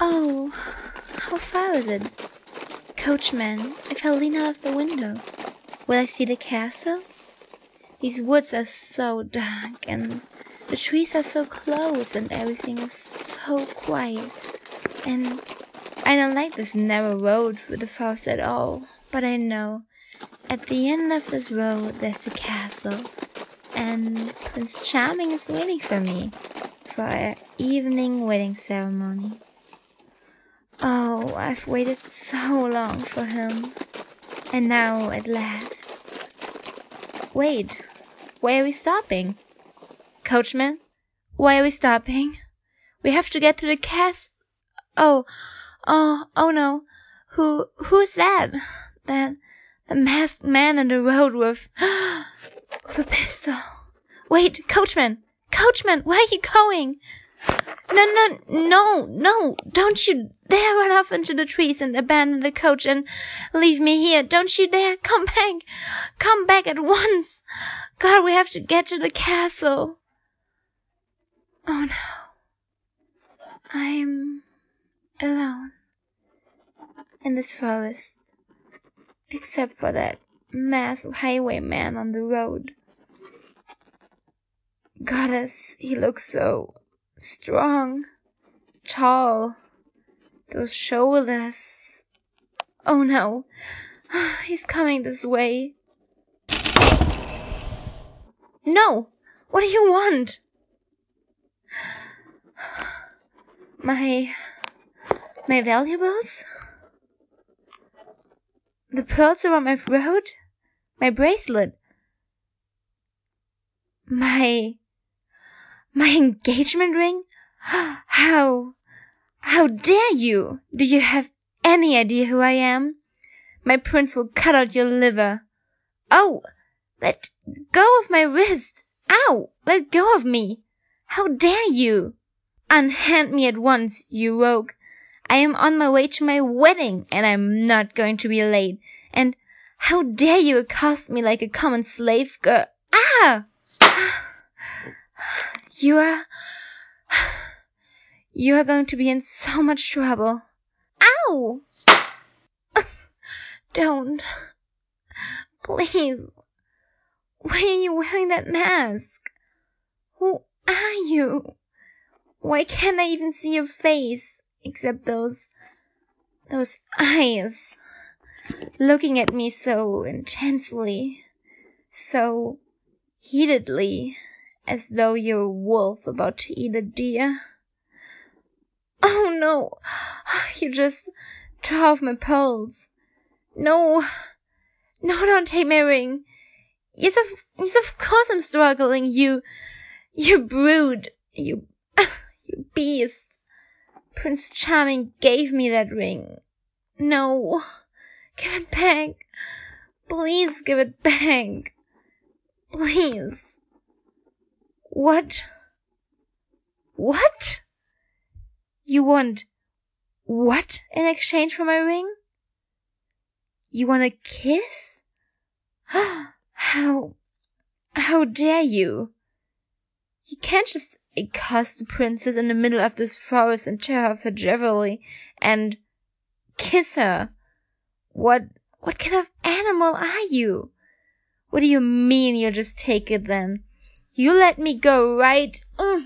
Oh, how far is it? Coachman, if I lean out of the window, will I see the castle? These woods are so dark, and the trees are so close, and everything is so quiet. And I don't like this narrow road through the forest at all, but I know at the end of this road there's a castle, and Prince Charming is waiting for me for our evening wedding ceremony. Oh, I've waited so long for him, and now at last. Wait, why are we stopping? Coachman, why are we stopping? We have to get to the castle. Oh no. Who's that? The masked man in the road with a pistol. Wait, Coachman, where are you going? No, don't you dare run off into the trees and abandon the coach and leave me here. Don't you dare. Come back at once. God, we have to get to the castle. Oh no. I'm alone in this forest, except for that masked highwayman on the road. Goddess, he looks so strong, tall, those shoulders. Oh no, he's coming this way. No, what do you want? My valuables? The pearls around my throat? My bracelet? My engagement ring? How dare you? Do you have any idea who I am? My prince will cut out your liver. Oh, let go of my wrist. Ow, let go of me. How dare you? Unhand me at once, you rogue. I am on my way to my wedding, and I'm not going to be late. And how dare you accost me like a common slave girl? Ah! You are going to be in so much trouble. Ow! Don't. Please. Why are you wearing that mask? Who are you? Why can't I even see your face, except those eyes, looking at me so intensely, so heatedly, as though you're a wolf about to eat a deer? Oh no, you just tore off my pearls. No, don't take my ring. Yes, of course I'm struggling, you brood, you beast. Prince Charming gave me that ring. No, give it back. Please give it back. Please. What? You want what in exchange for my ring? You want a kiss? How dare you? You can't just accost the princess in the middle of this forest and tear off her jewelry and kiss her. What kind of animal are you? What do you mean you'll just take it then? You let me go, right?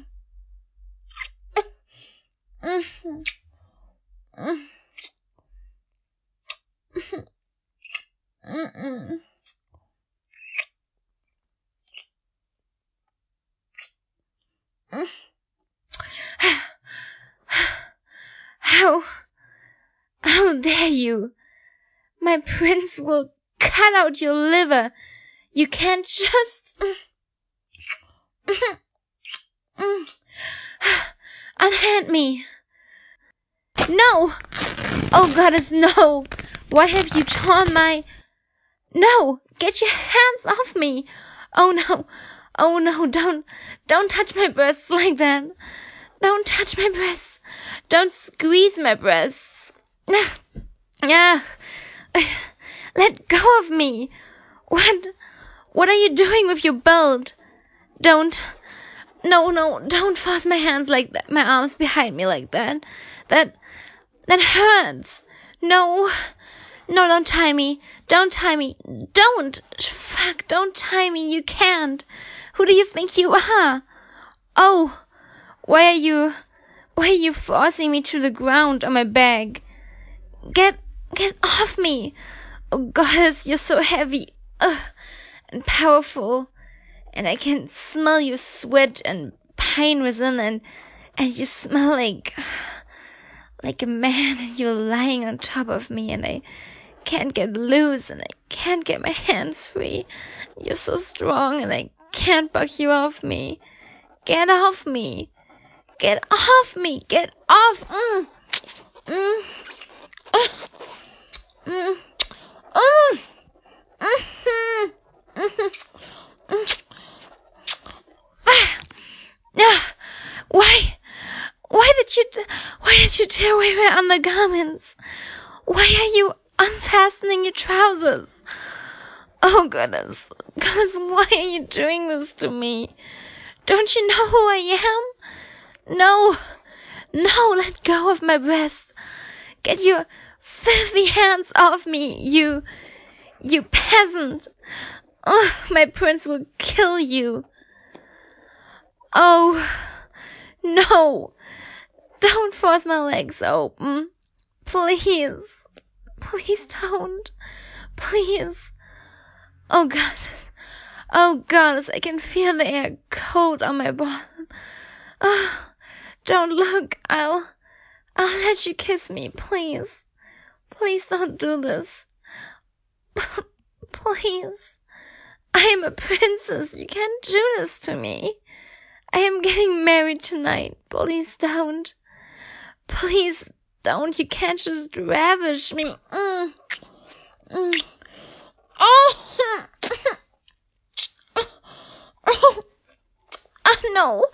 How dare you? My prince will cut out your liver. You can't just... Unhand me. No! Oh, goddess, no! Why have you torn my... No! Get your hands off me! Oh no, don't touch my breasts like that. Don't touch my breasts. Don't squeeze my breasts. Let go of me. What are you doing with your belt? Don't force my hands like that, my arms behind me like that. That hurts. No, don't tie me. Don't tie me. Don't. Fuck, don't tie me. You can't. Who do you think you are? Oh, why are you forcing me to the ground on my back? Get off me. Oh, goddess, you're so heavy. And powerful. And I can smell your sweat and pain resin, and you smell like a man, and you're lying on top of me, and I can't get loose, and I can't get my hands free. You're so strong, and I can't bug you off me. Get off me. Get off me. Get off. Why did you tear away my undergarments? Why are you unfastening your trousers? Oh, goodness, why are you doing this to me? Don't you know who I am? No, let go of my breast. Get your filthy hands off me, you peasant. My prince will kill you. Oh, no. Don't force my legs open. Please. Please don't. Please. Oh, goddess, I can feel the air cold on my bottom. Don't look. I'll let you kiss me, please. Please don't do this. Please. I am a princess. You can't do this to me. I am getting married tonight. Please don't. Please don't. You can't just ravish me. Oh. No.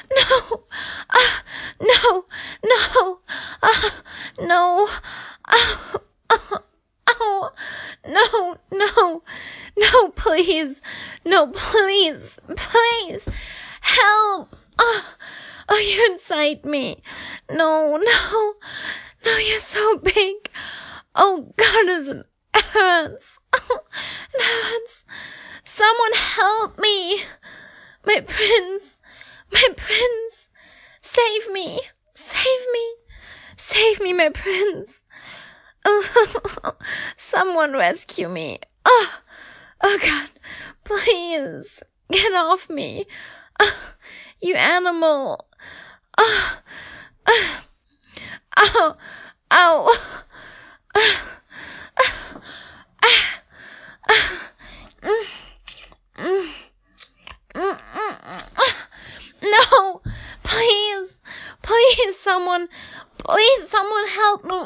No, please. No, please. Help. Oh, you're inside me. No, you're so big. Oh, God, it hurts. It hurts. Someone help me. My prince. Save me, my prince. Oh, someone rescue me. Oh, God, please, get off me. You animal. Ow. No, please, someone help me.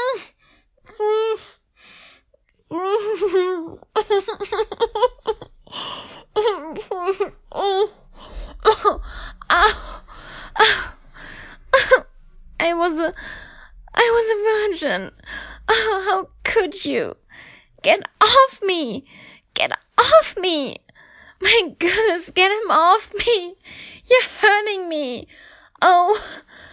I was a virgin. Oh, how could you? Get off me. My goodness, get him off me. You're hurting me. Oh.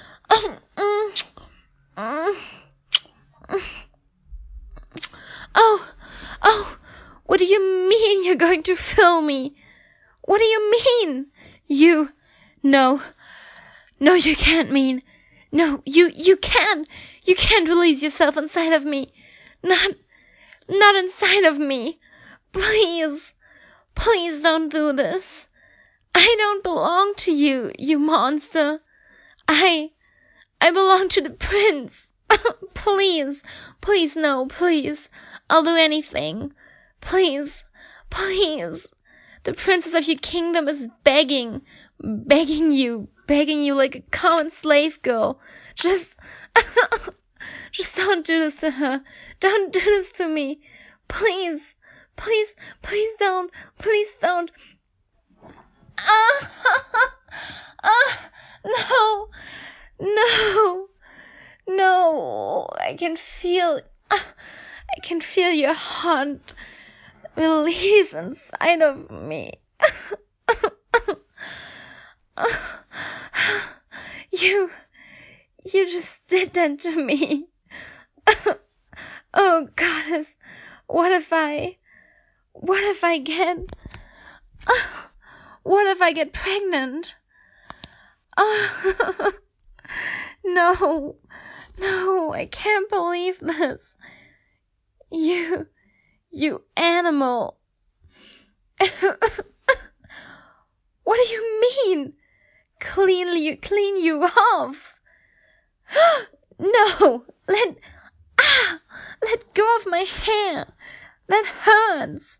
What do you mean you're going to fill me? What do you mean? No, you can't mean. No, you can't. You can't release yourself inside of me. Not inside of me. Please don't do this. I don't belong to you, you monster. I belong to the prince. Please, no, please. I'll do anything. Please. The princess of your kingdom is begging you like a common slave girl. Just don't do this to her. Don't do this to me. Please don't. No. I can feel your heart release inside of me. You just did that to me. Oh, goddess, what if I get, what if I get pregnant? No, I can't believe this. You animal. What do you mean? Clean you off? No, let go of my hair. That hurts.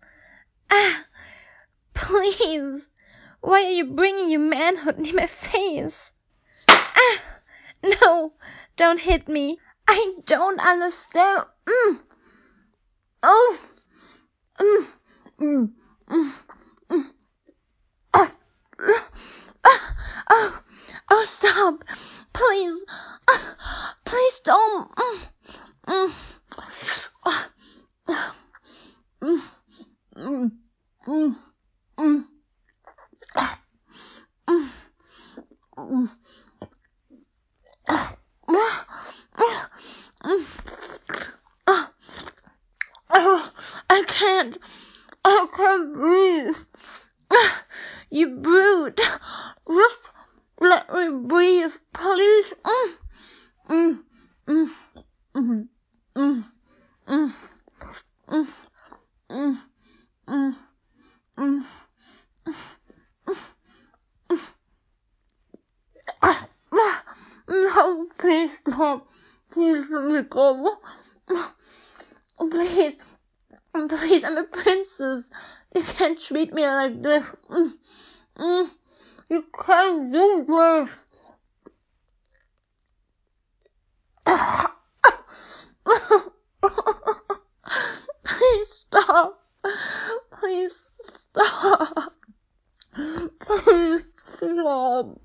Please. Why are you bringing your manhood near my face? No, don't hit me. I don't understand. Oh. Oh, stop. Please. Please don't. I can't breathe. You brute. Just let me breathe, please. No, please stop. Please let me go. Please, I'm a princess. You can't treat me like this. You can't do this. Please stop. Please stop. Please stop.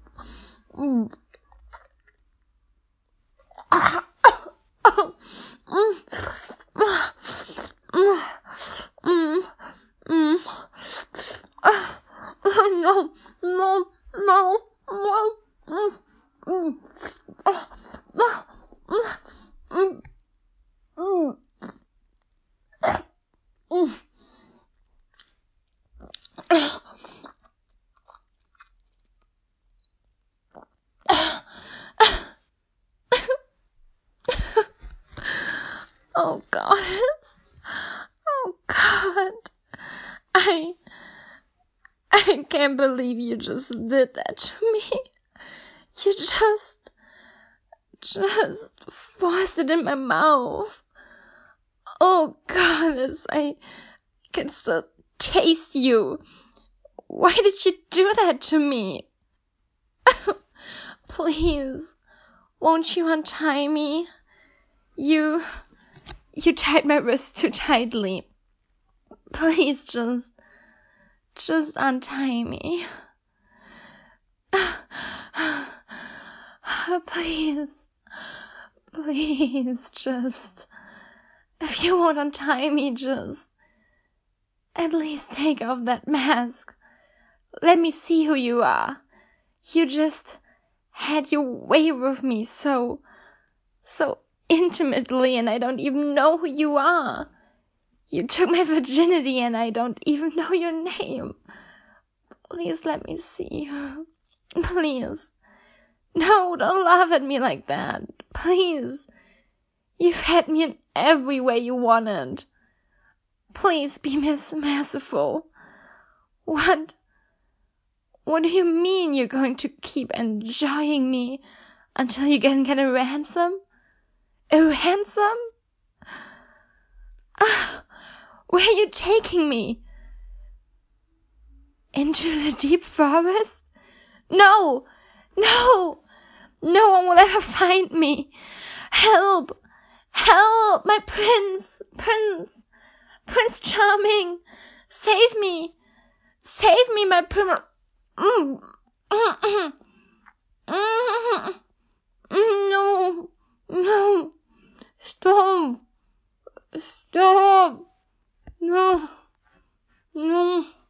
Oh, goddess. Oh, God. I can't believe you just did that to me. You just forced it in my mouth. Oh, goddess, I can still taste you. Why did you do that to me? Please, won't you untie me? You tied my wrist too tightly. Please just untie me. Please, just, if you won't untie me, just, at least take off that mask. Let me see who you are. You just had your way with me so intimately, and I don't even know who you are. You took my virginity and I don't even know your name. Please let me see you. Please. No, don't laugh at me like that. Please. You've had me in every way you wanted. Please be merciful. What do you mean you're going to keep enjoying me until you can get a ransom? A ransom? Where are you taking me? Into the deep forest? No! No one will ever find me. Help! My Prince Charming! Save me, my prince. No. Stop. No.